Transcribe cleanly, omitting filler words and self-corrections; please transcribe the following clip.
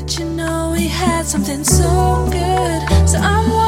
But you know we had something so good. So I'm